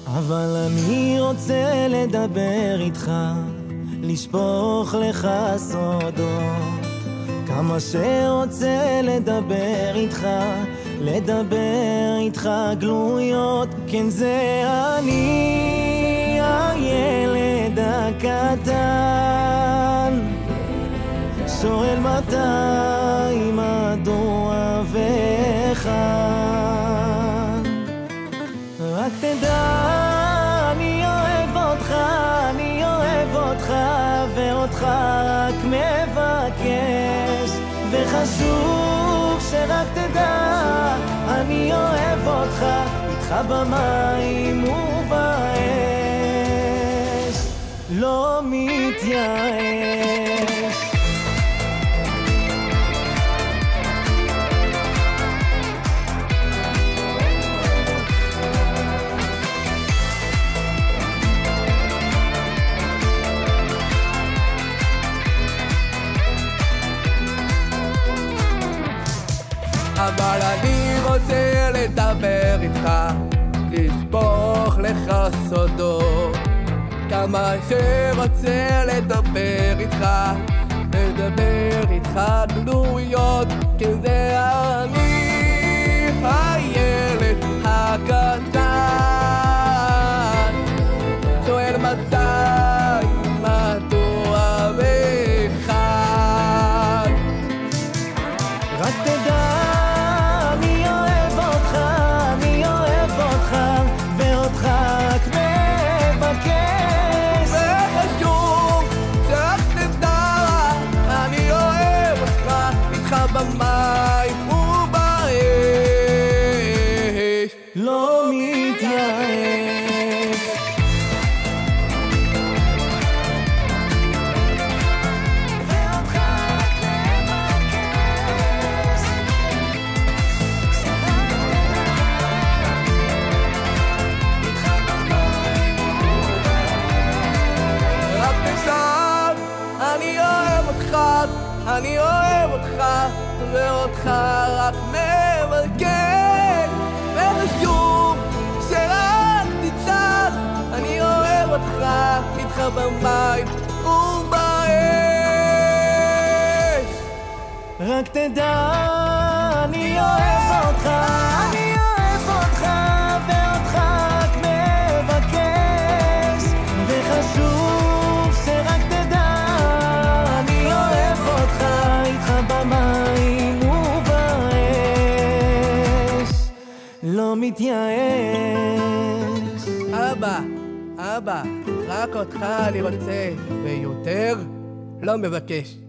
אבל אני רוצה לדבר איתך, לשפוך לך סודות. כמה שרוצה לדבר איתך, לדבר איתך גלויות. כן, זה אני, הילד הקטן, שואל מתי, מדוע וכאן. רק תדע, אני אוהב אותך, אני אוהב אותך, ואותך רק מבקש. וחשוב שרק תדע, אני אוהב אותך, איתך במים ובאש, לא מתייאש. אבל אני רוצה לדבר איתך, לשפוך לך סודות. כמה שרוצה לדבר איתך, לדבר איתך גלויות. כן, זה אני, הילד הקטן, שואל מתי, מדוע וכאן. רק תדע, במים ובאש, לא מתייאש. ואותך רק לבקש, איתך במים ובאש. רק תדע, אני אוהב אותך, אני אוהב אותך, ואותך רק מבקש. וחשוב שרק תצעק, אני אוהב אותך, איתך במים ובאש. רק תדע, אני אוהב אותך, אני אוהב אותך, ואותך רק מבקש. וחשוב שרק תדע, אני אוהב אותך, איתך במים ובאש, לא מתייאש. אבא, רק אותך אני רוצה, ויותר לא מבקש.